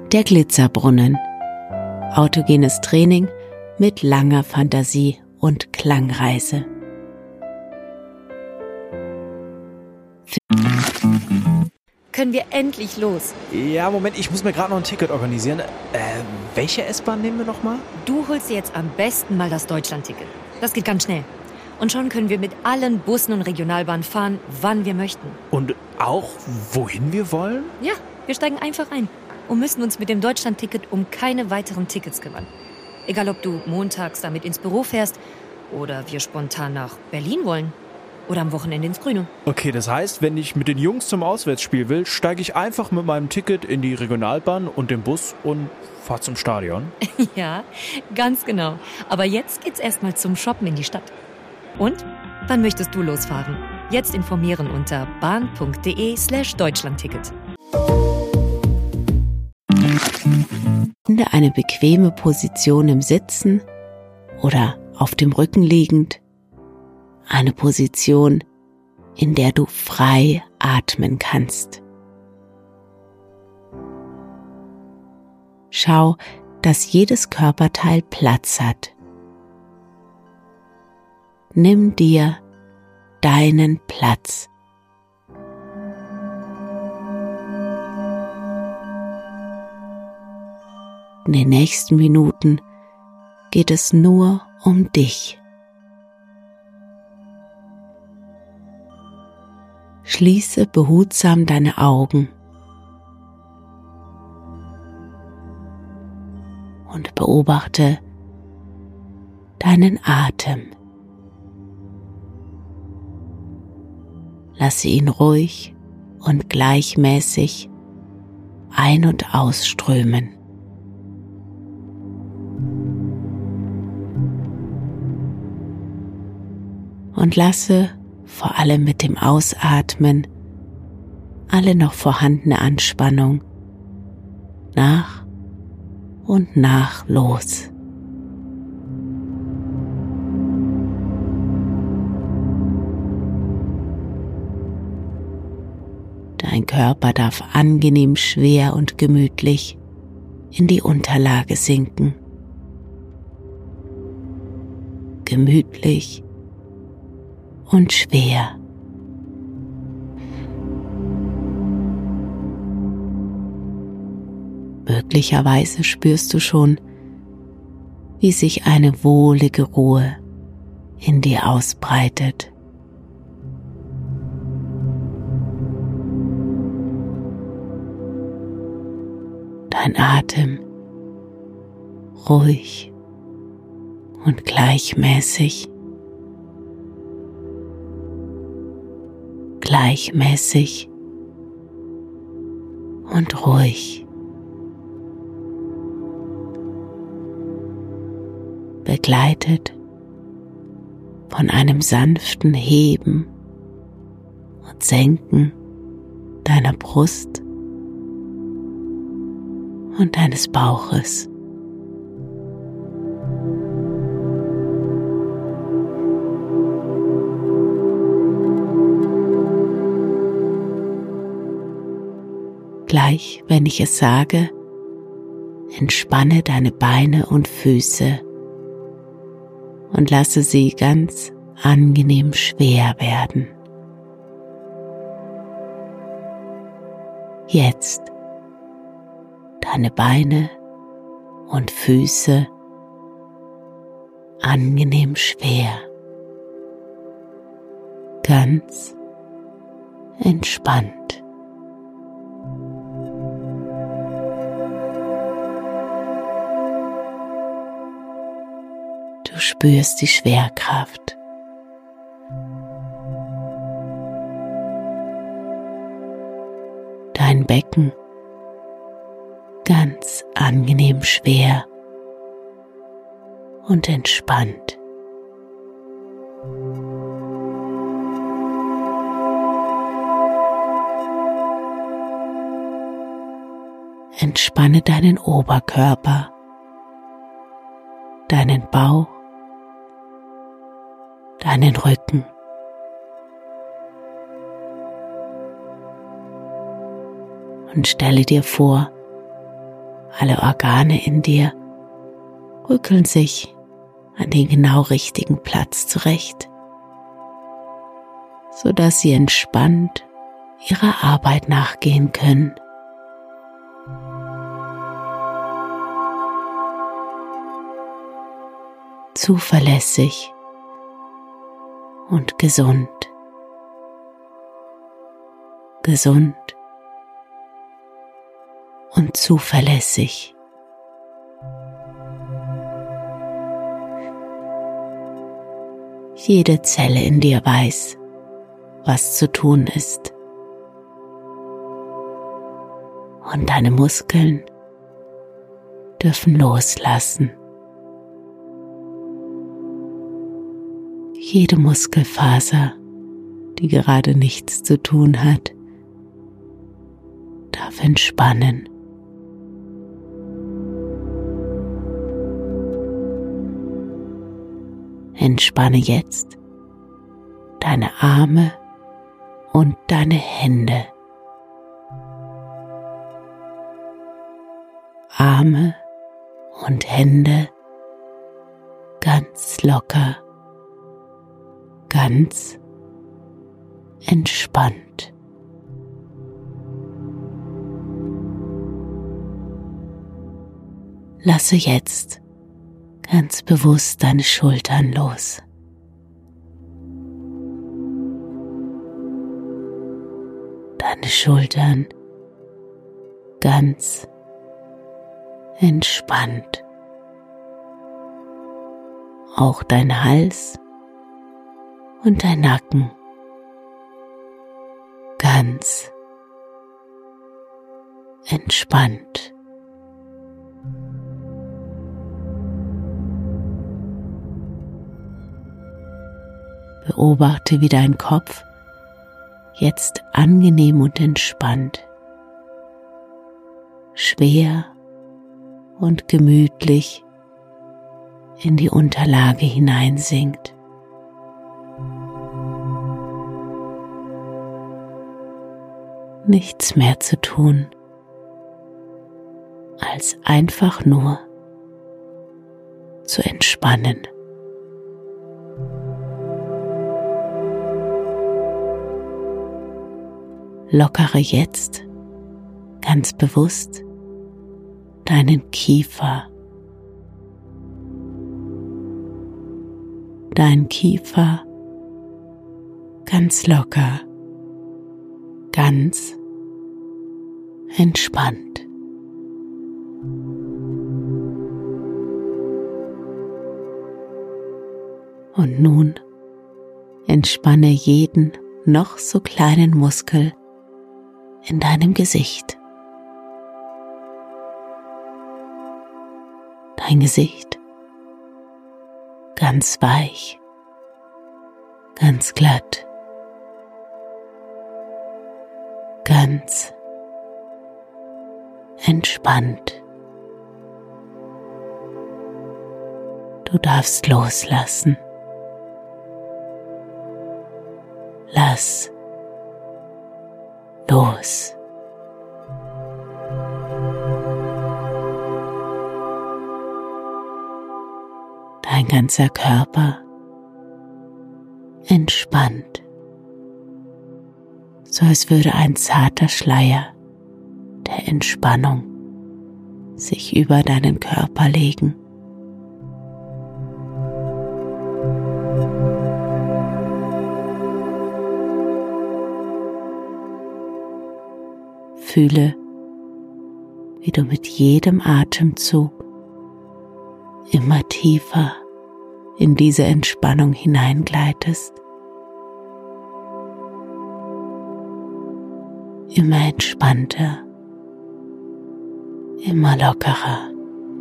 Der Glitzerbrunnen. Autogenes Training mit langer Fantasie und Klangreise. Können wir endlich los? Ja, Moment, ich muss mir gerade noch ein Ticket organisieren. Welche S-Bahn nehmen wir nochmal? Du holst dir jetzt am besten mal das Deutschland-Ticket. Das geht ganz schnell. Und schon können wir mit allen Bussen und Regionalbahnen fahren, wann wir möchten. Und auch, wohin wir wollen? Ja, wir steigen einfach ein und müssen uns mit dem Deutschland-Ticket um keine weiteren Tickets kümmern. Egal, ob du montags damit ins Büro fährst oder wir spontan nach Berlin wollen oder am Wochenende ins Grüne. Okay, das heißt, wenn ich mit den Jungs zum Auswärtsspiel will, steige ich einfach mit meinem Ticket in die Regionalbahn und den Bus und fahre zum Stadion. Ja, ganz genau. Aber jetzt geht's erstmal zum Shoppen in die Stadt. Und? Wann möchtest du losfahren? Jetzt informieren unter bahn.de/Deutschlandticket. Finde eine bequeme Position im Sitzen oder auf dem Rücken liegend. Eine Position, in der du frei atmen kannst. Schau, dass jedes Körperteil Platz hat. Nimm dir deinen Platz. In den nächsten Minuten geht es nur um dich. Schließe behutsam deine Augen und beobachte deinen Atem. Lasse ihn ruhig und gleichmäßig ein- und ausströmen. Und lasse vor allem mit dem Ausatmen alle noch vorhandene Anspannung nach und nach los. Dein Körper darf angenehm schwer und gemütlich in die Unterlage sinken. Gemütlich und schwer. Möglicherweise spürst du schon, wie sich eine wohlige Ruhe in dir ausbreitet. Dein Atem ruhig und gleichmäßig. Gleichmäßig und ruhig. Begleitet von einem sanften Heben und Senken deiner Brust und deines Bauches. Gleich, wenn ich es sage, entspanne deine Beine und Füße und lasse sie ganz angenehm schwer werden. Jetzt deine Beine und Füße angenehm schwer, ganz entspannt. Du spürst die Schwerkraft. Dein Becken ganz angenehm schwer und entspannt. Entspanne deinen Oberkörper, deinen Bauch, deinen Rücken. Und stelle dir vor, Alle Organe in dir rückeln sich an den genau richtigen Platz zurecht, sodass sie entspannt ihrer Arbeit nachgehen können. Zuverlässig und gesund. Gesund und zuverlässig. Jede Zelle in dir weiß, was zu tun ist. Und deine Muskeln dürfen loslassen. Jede Muskelfaser, die gerade nichts zu tun hat, darf entspannen. Entspanne jetzt deine Arme und deine Hände. Arme und Hände ganz locker, ganz entspannt. Lasse jetzt ganz bewusst deine Schultern los. Deine Schultern ganz entspannt. Auch dein Hals und dein Nacken ganz entspannt. Beobachte, wie dein Kopf jetzt angenehm und entspannt, schwer und gemütlich in die Unterlage hineinsinkt. Nichts mehr zu tun, als einfach nur zu entspannen. Lockere jetzt ganz bewusst deinen Kiefer. Dein Kiefer ganz locker, ganz entspannt. Und nun entspanne jeden noch so kleinen Muskel in deinem Gesicht. Dein Gesicht ganz weich, ganz glatt, ganz entspannt. Du darfst loslassen. Lass los. Dein ganzer Körper entspannt, so als würde ein zarter Schleier der Entspannung sich über deinen Körper legen. Fühle, wie du mit jedem Atemzug immer tiefer in diese Entspannung hineingleitest. Immer entspannter, immer lockerer.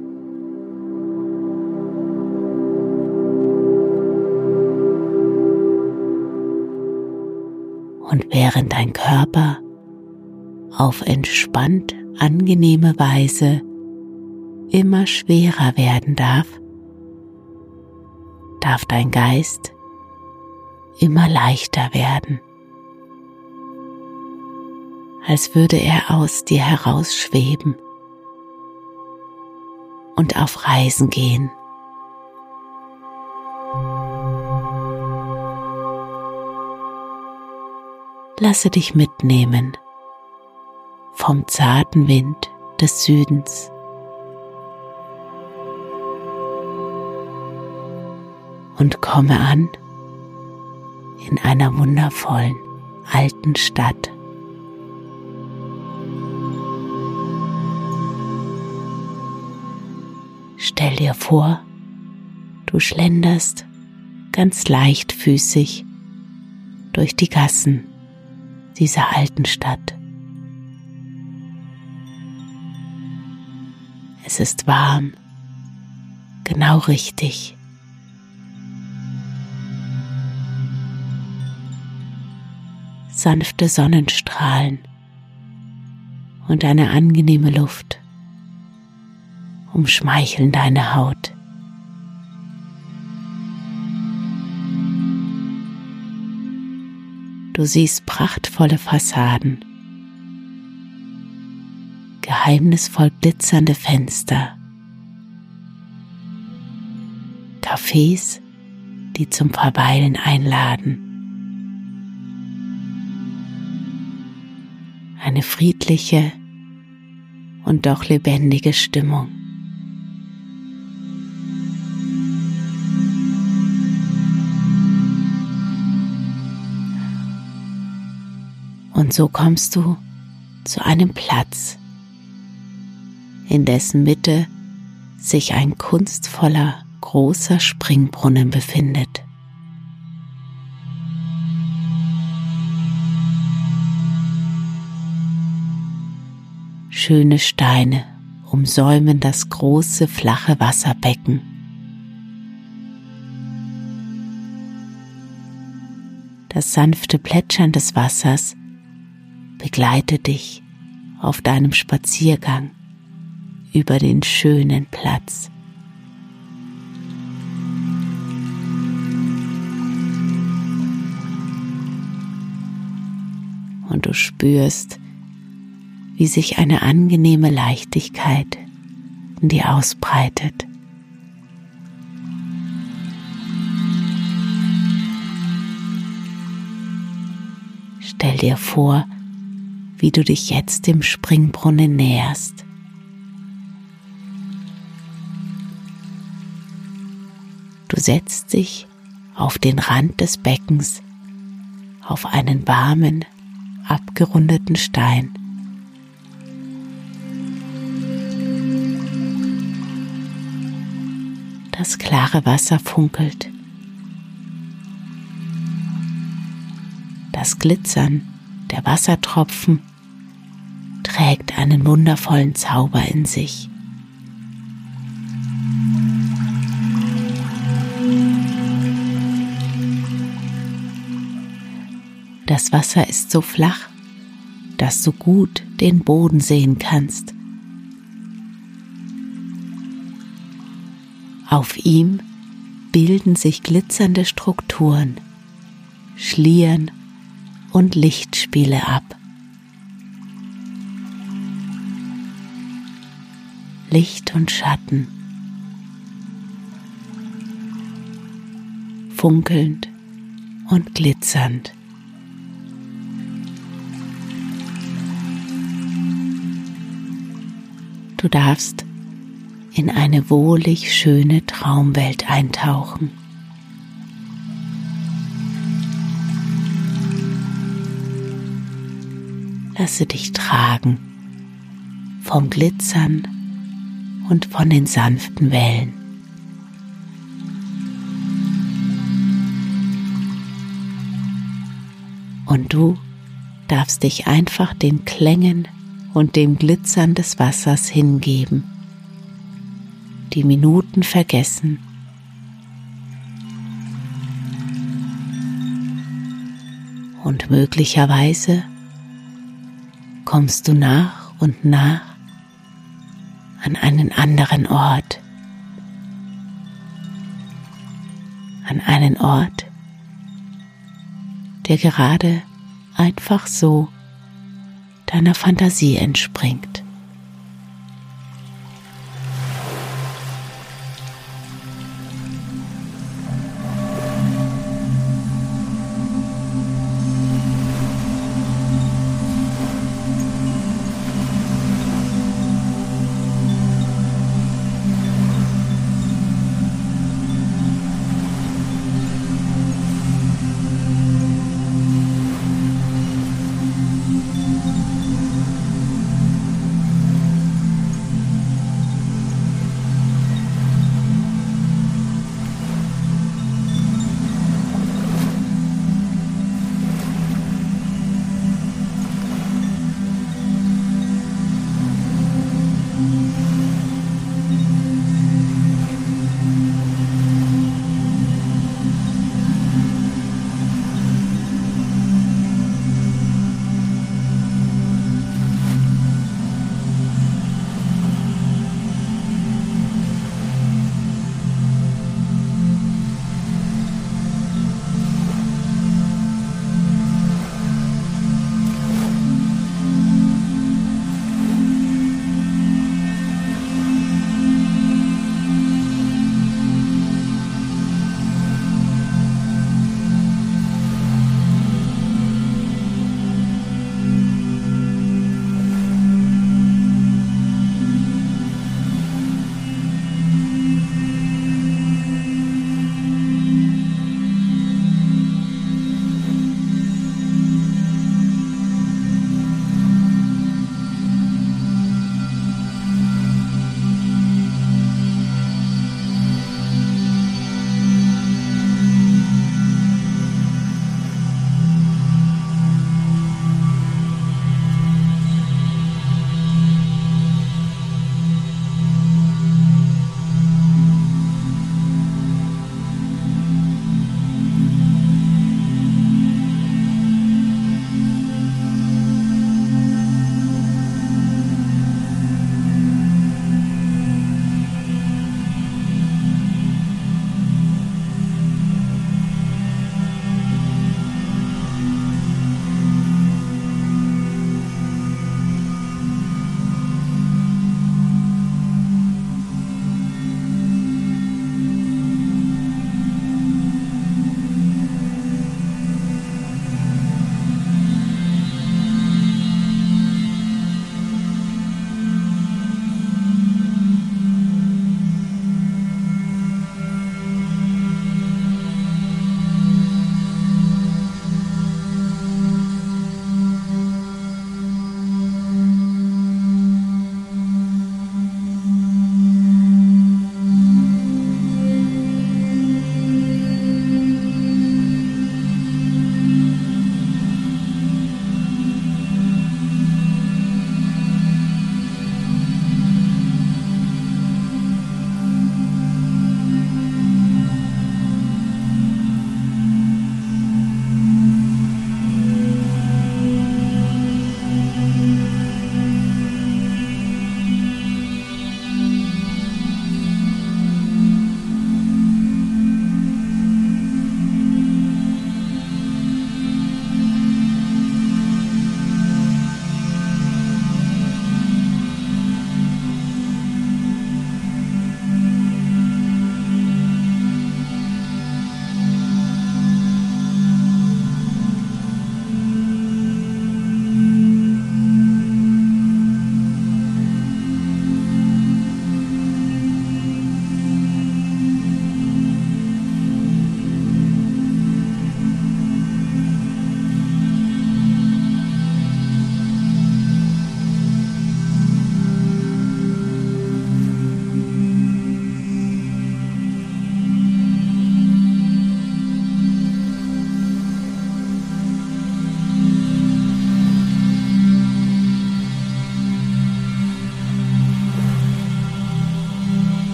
Und während dein Körper auf entspannt angenehme Weise immer schwerer werden darf dein Geist immer leichter werden, als würde er aus dir herausschweben und auf Reisen gehen. Lasse dich mitnehmen vom zarten Wind des Südens. Und komme an in einer wundervollen alten Stadt. Stell dir vor, du schlenderst ganz leichtfüßig durch die Gassen dieser alten Stadt. Es ist warm, genau richtig. Sanfte Sonnenstrahlen und eine angenehme Luft umschmeicheln deine Haut. Du siehst prachtvolle Fassaden, geheimnisvoll glitzernde Fenster, Cafés, die zum Verweilen einladen, eine friedliche und doch lebendige Stimmung. Und so kommst du zu einem Platz, in dessen Mitte sich ein kunstvoller, großer Springbrunnen befindet. Schöne Steine umsäumen das große, flache Wasserbecken. Das sanfte Plätschern des Wassers begleitet dich auf deinem Spaziergang über den schönen Platz. Und du spürst, wie sich eine angenehme Leichtigkeit in dir ausbreitet. Stell dir vor, wie du dich jetzt dem Springbrunnen näherst. Du setzt dich auf den Rand des Beckens auf einen warmen, abgerundeten Stein. Das klare Wasser funkelt. Das Glitzern der Wassertropfen trägt einen wundervollen Zauber in sich. Das Wasser ist so flach, dass du gut den Boden sehen kannst. Auf ihm bilden sich glitzernde Strukturen, Schlieren und Lichtspiele ab. Licht und Schatten, funkelnd und glitzernd. Du darfst in eine wohlig schöne Traumwelt eintauchen. Lasse dich tragen vom Glitzern und von den sanften Wellen. Und du darfst dich einfach den Klängen und dem Glitzern des Wassers hingeben, die Minuten vergessen und möglicherweise kommst du nach und nach an einen anderen Ort, an einen Ort, der gerade einfach so deiner Fantasie entspringt.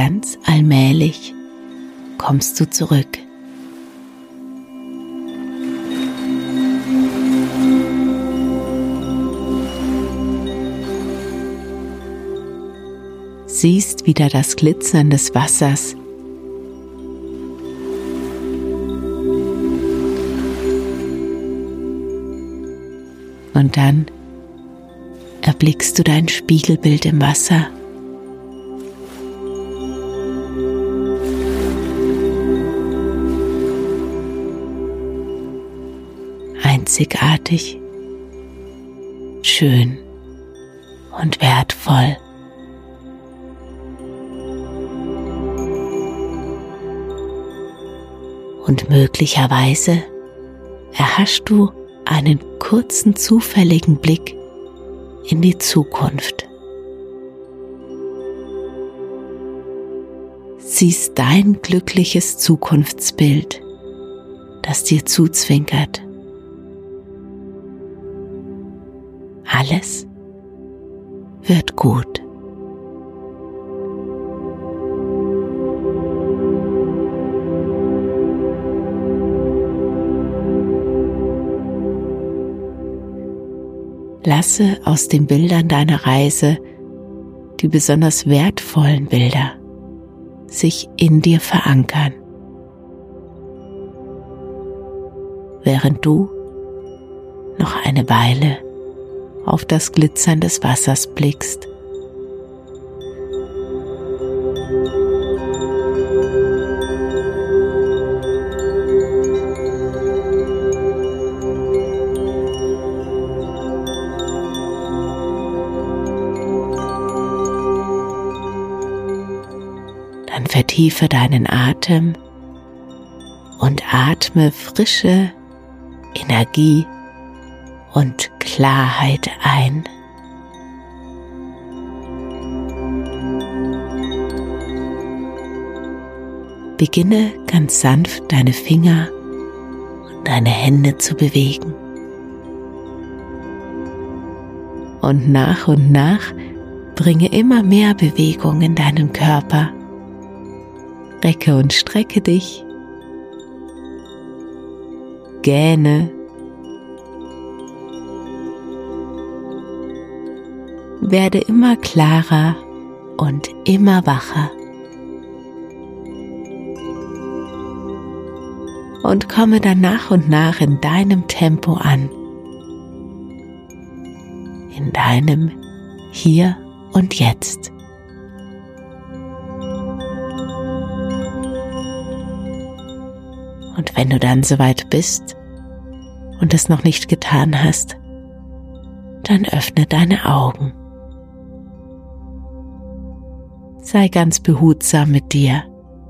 ganz allmählich kommst du zurück. Siehst wieder das Glitzern des Wassers. Und dann erblickst du dein Spiegelbild im Wasser. Einzigartig, schön und wertvoll. Und möglicherweise erhaschst du einen kurzen zufälligen Blick in die Zukunft. Siehst dein glückliches Zukunftsbild, das dir zuzwinkert. Alles wird gut. Lasse aus den Bildern deiner Reise die besonders wertvollen Bilder sich in dir verankern, während du noch eine Weile auf das Glitzern des Wassers blickst. Dann vertiefe deinen Atem und atme frische Energie und Klarheit ein. Beginne ganz sanft deine Finger und deine Hände zu bewegen. Und nach bringe immer mehr Bewegung in deinen Körper. Recke und strecke dich. Gähne. Werde immer klarer und immer wacher. Und komme dann nach und nach in deinem Tempo an. In deinem Hier und Jetzt. Und wenn du dann soweit bist und es noch nicht getan hast, dann öffne deine Augen. Sei ganz behutsam mit dir.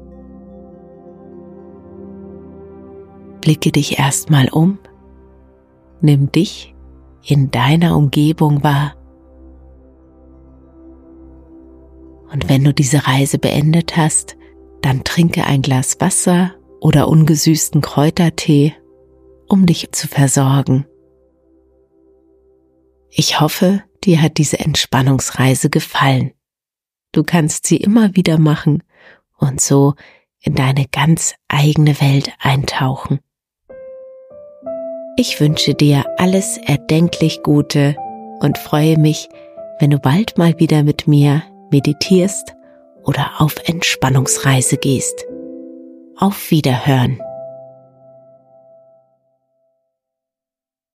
Blicke dich erstmal um, nimm dich in deiner Umgebung wahr. Und wenn du diese Reise beendet hast, dann trinke ein Glas Wasser oder ungesüßten Kräutertee, um dich zu versorgen. Ich hoffe, dir hat diese Entspannungsreise gefallen. Du kannst sie immer wieder machen und so in deine ganz eigene Welt eintauchen. Ich wünsche dir alles erdenklich Gute und freue mich, wenn du bald mal wieder mit mir meditierst oder auf Entspannungsreise gehst. Auf Wiederhören.